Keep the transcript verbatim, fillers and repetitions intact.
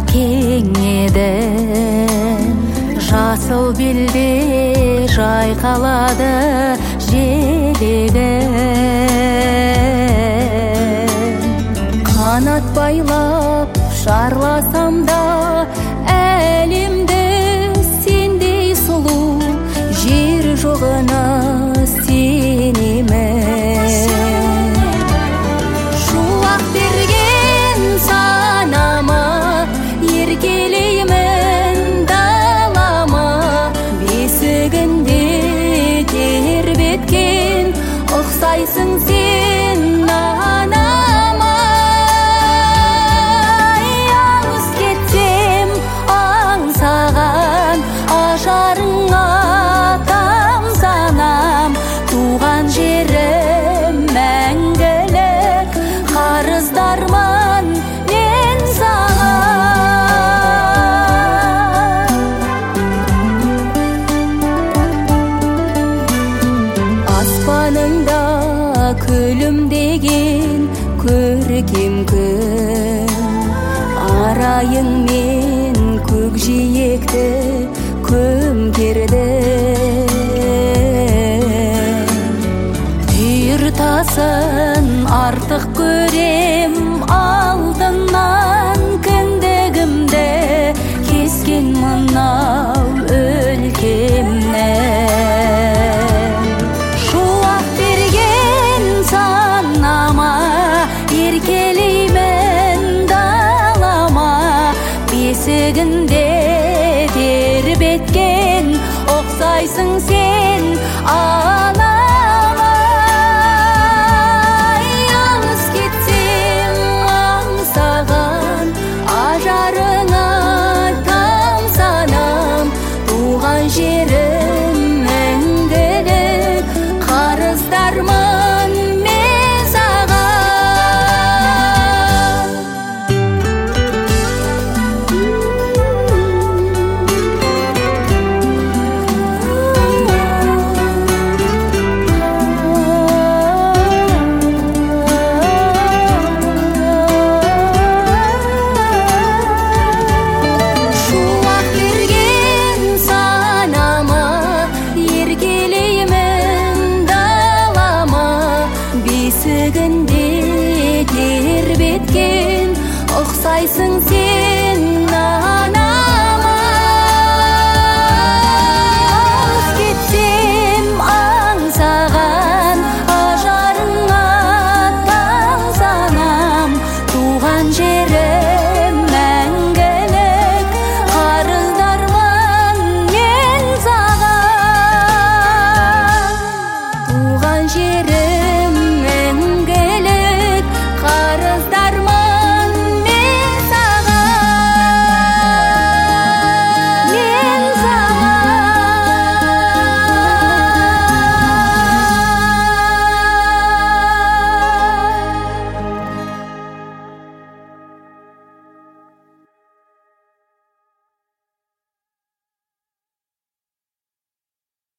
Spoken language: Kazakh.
кең еді, жасыл белде жайқалады желегім. Қанат байлап шарласам да әлемді сендей сұлу, жер жоғына сенемін. Шуақ берген санама еркелеймін далама, бесігінде тербеткен ұқсайсың сен анама. Алыс кетсем аңсаған ажарыңа тамсанам, туған жерім мәңгілік қарыздармын мен саған. Аспаныңда күлімдеген көркем күн, арайыңмен көкжиекті көмкерді. Түйір тасын артық көрем алтыннан, кіндігімді кескен мынау өлкемнен. Шуақ берген санама еркелеймін далама, бесігінде тербеткен ұқсайсың сен анама. Алыс кетсем аңсаған ажарыңа тамсанам, туған жерім мәңгілік қарыздармын мен саған. Шуақ берген санама еркелеймін далама, бесігінде тербеткен ұқсайсың сен